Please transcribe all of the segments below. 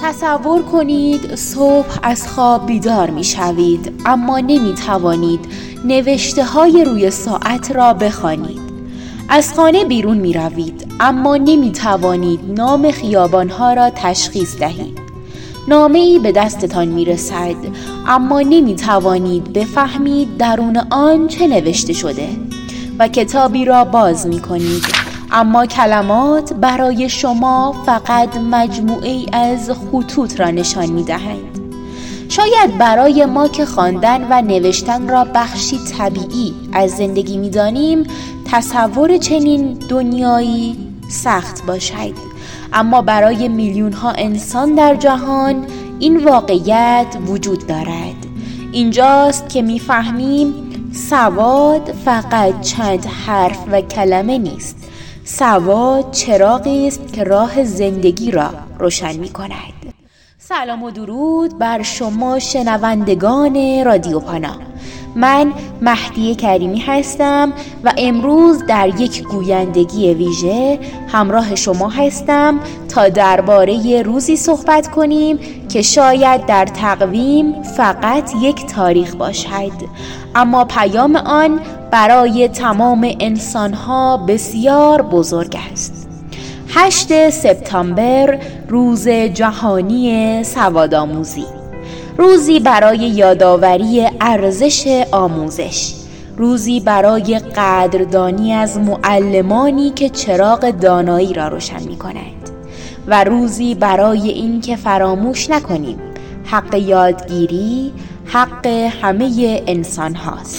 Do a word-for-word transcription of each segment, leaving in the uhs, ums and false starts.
تصور کنید صبح از خواب بیدار می شوید، اما نمی توانید نوشته های روی ساعت را بخوانید. از خانه بیرون می روید، اما نمی توانید نام خیابان ها را تشخیص دهید. نامه ای به دستتان می رسد، اما نمی توانید بفهمید درون آن چه نوشته شده و کتابی را باز می کنید، اما کلمات برای شما فقط مجموعه‌ای از خطوط را نشان می دهند. شاید برای ما که خواندن و نوشتن را بخشی طبیعی از زندگی می دانیم، تصور چنین دنیایی سخت باشد، اما برای میلیون ها انسان در جهان این واقعیت وجود دارد. اینجاست که می فهمیم سواد فقط چند حرف و کلمه نیست. سواد چراغی است که راه زندگی را روشن می کند. سلام و درود بر شما شنوندگان رادیو پانا. من مهدی کریمی هستم و امروز در یک گویندگی ویژه همراه شما هستم تا درباره روزی صحبت کنیم که شاید در تقویم فقط یک تاریخ باشد، اما پیام آن برای تمام انسانها بسیار بزرگ است. هشت سپتامبر، روز جهانی سوادآموزی. روزی برای یادآوری ارزش آموزش، روزی برای قدردانی از معلمانی که چراغ دانایی را روشن می کنند و روزی برای این که فراموش نکنیم حق یادگیری حق همه انسان هاست.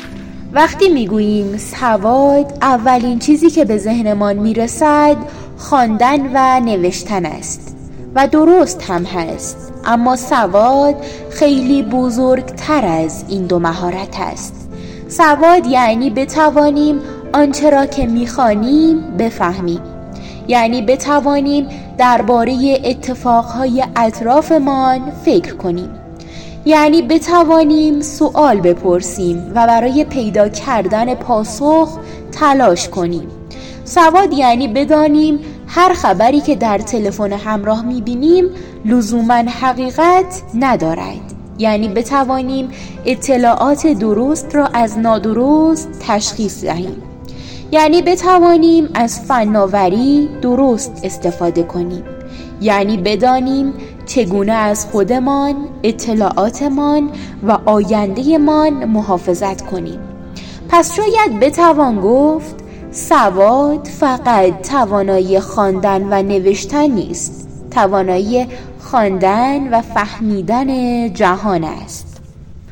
وقتی می گوییم سواد، اولین چیزی که به ذهنمان می رسد خواندن و نوشتن است و درست هم هست، اما سواد خیلی بزرگتر از این دو مهارت است. سواد یعنی بتوانیم آنچه را که می‌خوانیم بفهمیم، یعنی بتوانیم درباره اتفاقهای اطرافمان فکر کنیم، یعنی بتوانیم سوال بپرسیم و برای پیدا کردن پاسخ تلاش کنیم. سواد یعنی بدانیم هر خبری که در تلفن همراه می‌بینیم لزوماً حقیقت ندارد، یعنی بتوانیم اطلاعات درست را از نادرست تشخیص دهیم، یعنی بتوانیم از فناوری درست استفاده کنیم، یعنی بدانیم چگونه از خودمان، اطلاعاتمان و آینده‌مان محافظت کنیم. پس شاید بتوان گفت سواد فقط توانایی خواندن و نوشتن نیست، توانایی خواندن و فهمیدن جهان است.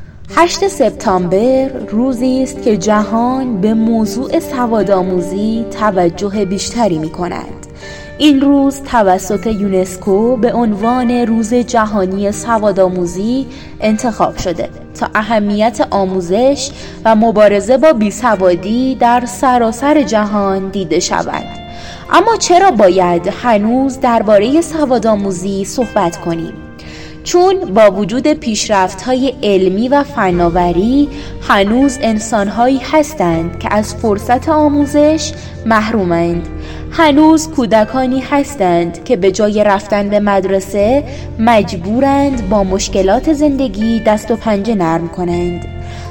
هشت سپتامبر روزی است که جهان به موضوع سوادآموزی توجه بیشتری می کند. این روز توسط یونسکو به عنوان روز جهانی سوادآموزی انتخاب شده تا اهمیت آموزش و مبارزه با بیسوادی در سراسر جهان دیده شود. اما چرا باید هنوز درباره سوادآموزی صحبت کنیم؟ چون با وجود پیشرفت‌های علمی و فناوری هنوز انسان‌هایی هستند که از فرصت آموزش محرومند. هنوز کودکانی هستند که به جای رفتن به مدرسه مجبورند با مشکلات زندگی دست و پنجه نرم کنند.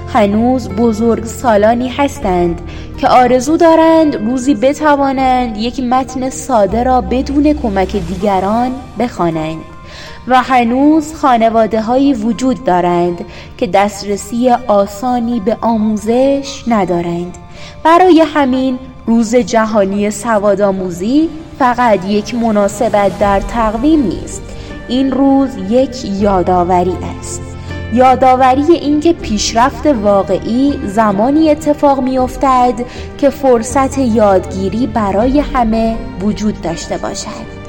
هنوز بزرگ سالانی هستند که آرزو دارند روزی بتوانند یک متن ساده را بدون کمک دیگران بخوانند و هنوز خانواده هایی وجود دارند که دسترسی آسانی به آموزش ندارند. برای همین روز جهانی سوادآموزی فقط یک مناسبت در تقویم نیست، این روز یک یادآوری است. یادآوری اینکه پیشرفت واقعی زمانی اتفاق می‌افتد که فرصت یادگیری برای همه وجود داشته باشد.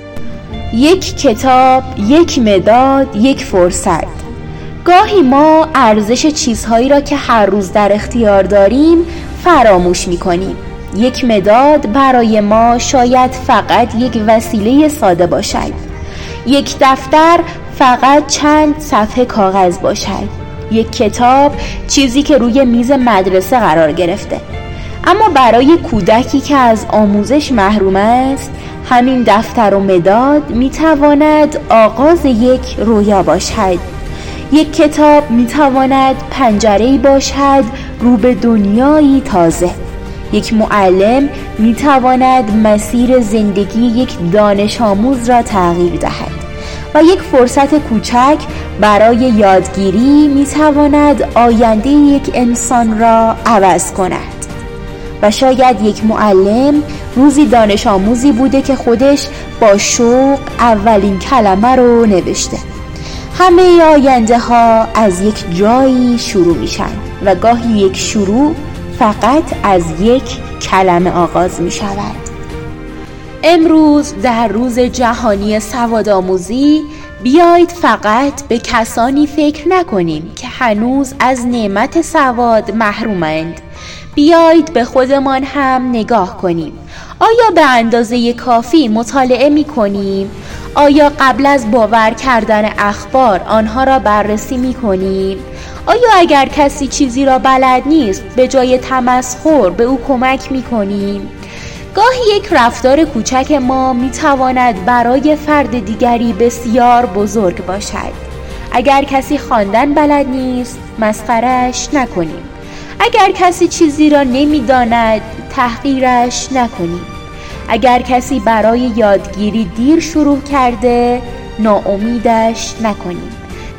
یک کتاب، یک مداد، یک فرصت. گاهی ما ارزش چیزهایی را که هر روز در اختیار داریم فراموش می‌کنیم. یک مداد برای ما شاید فقط یک وسیله ساده باشد. یک دفتر فقط چند صفحه کاغذ باشد. یک کتاب چیزی که روی میز مدرسه قرار گرفته. اما برای کودکی که از آموزش محروم است، همین دفتر و مداد میتواند آغاز یک رویا باشد. یک کتاب میتواند پنجره‌ای باشد رو به دنیایی تازه. یک معلم میتواند مسیر زندگی یک دانش آموز را تغییر دهد و یک فرصت کوچک برای یادگیری میتواند آینده یک انسان را عوض کند. و شاید یک معلم روزی دانش آموزی بوده که خودش با شوق اولین کلمه رو نوشته. همه آینده ها از یک جایی شروع میشن و گاهی یک شروع فقط از یک کلمه آغاز می شود. امروز در روز جهانی سوادآموزی بیایید فقط به کسانی فکر نکنیم که هنوز از نعمت سواد محرومند. بیایید به خودمان هم نگاه کنیم. آیا به اندازه کافی مطالعه می کنیم؟ آیا قبل از باور کردن اخبار آنها را بررسی می کنیم؟ آیا اگر کسی چیزی را بلد نیست به جای تمسخر به او کمک می کنیم؟ گاهی یک رفتار کوچک ما می تواند برای فرد دیگری بسیار بزرگ باشد. اگر کسی خواندن بلد نیست مسخره‌اش نکنیم. اگر کسی چیزی را نمی داند تحقیرش نکنیم. اگر کسی برای یادگیری دیر شروع کرده ناامیدش نکنیم.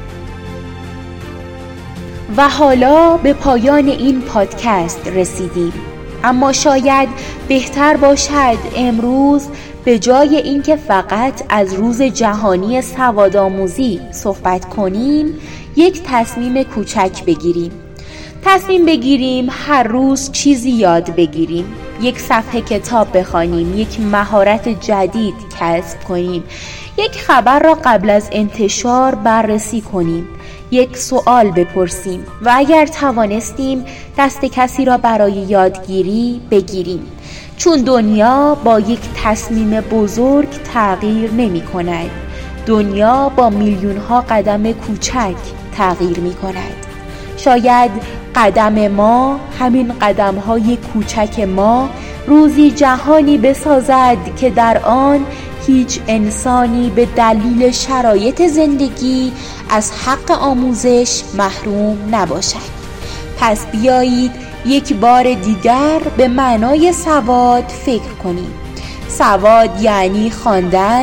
و حالا به پایان این پادکست رسیدیم، اما شاید بهتر باشد امروز به جای اینکه فقط از روز جهانی سوادآموزی صحبت کنیم یک تصمیم کوچک بگیریم. تصمیم بگیریم هر روز چیزی یاد بگیریم، یک صفحه کتاب بخوانیم، یک مهارت جدید کسب کنیم، یک خبر را قبل از انتشار بررسی کنیم، یک سوال بپرسیم و اگر توانستیم دست کسی را برای یادگیری بگیریم. چون دنیا با یک تصمیم بزرگ تغییر نمی کند. دنیا با میلیون ها قدم کوچک تغییر می کند. شاید قدم ما، همین قدم های کوچک ما، روزی جهانی بسازد که در آن هیچ انسانی به دلیل شرایط زندگی از حق آموزش محروم نباشد. پس بیایید یک بار دیگر به معنای سواد فکر کنیم. سواد یعنی خواندن،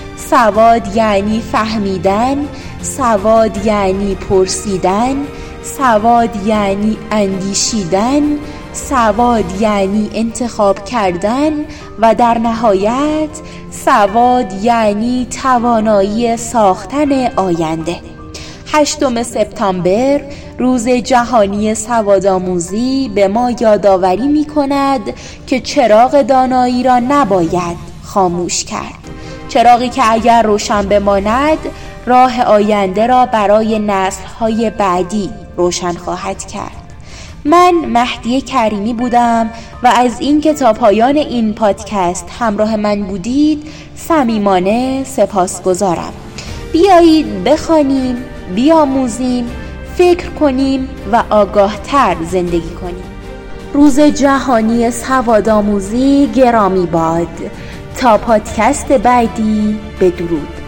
سواد یعنی فهمیدن، سواد یعنی پرسیدن، سواد یعنی اندیشیدن، سواد یعنی انتخاب کردن و در نهایت سواد یعنی توانایی ساختن آینده. هشتم سپتامبر روز جهانی سوادآموزی به ما یادآوری می کند که چراغ دانایی را نباید خاموش کرد. چراغی که اگر روشن بماند راه آینده را برای نسل‌های بعدی روشن خواهد کرد. من مهدی کریمی بودم و از این که تا پایان این پادکست همراه من بودید صمیمانه سپاسگزارم. بیایید بخوانیم، بیاموزیم، فکر کنیم و آگاهتر زندگی کنیم. روز جهانی سوادآموزی گرامی باد. تا پادکست بعدی، بدرود.